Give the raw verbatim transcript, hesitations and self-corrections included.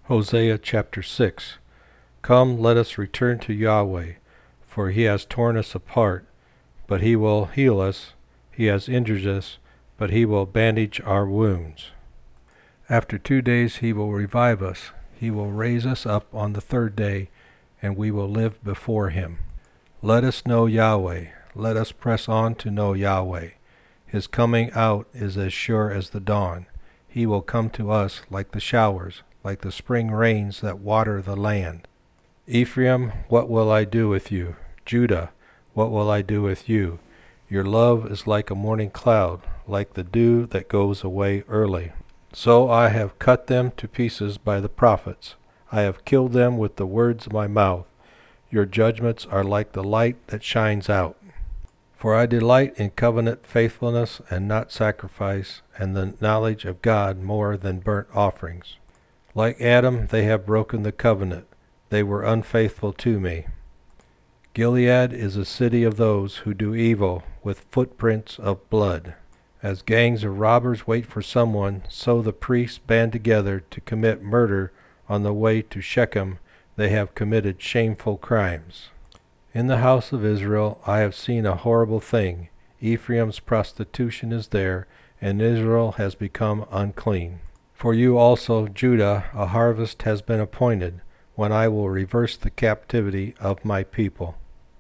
Hosea chapter six. Come, let us return to Yahweh, for he has torn us apart, but he will heal us. He has injured us, but he will bandage our wounds. After two days he will revive us. He will raise us up on the third day, and we will live before him. Let us know Yahweh. Let us press on to know Yahweh. His coming out is as sure as the dawn. He will come to us like the showers, like the spring rains that water the land. Ephraim, what will I do with you? Judah, what will I do with you? Your love is like a morning cloud, like the dew that goes away early. So I have cut them to pieces by the prophets. I have killed them with the words of my mouth. Your judgments are like the light that shines out. For I delight in covenant faithfulness and not sacrifice, and the knowledge of God more than burnt offerings. Like Adam, they have broken the covenant. They were unfaithful to me. Gilead is a city of those who do evil, with footprints of blood. As gangs of robbers wait for someone, so the priests band together to commit murder on the way to Shechem. They have committed shameful crimes. In the house of Israel I have seen a horrible thing. Ephraim's prostitution is there, and Israel has become unclean. For you also, Judah, a harvest has been appointed, when I will reverse the captivity of my people.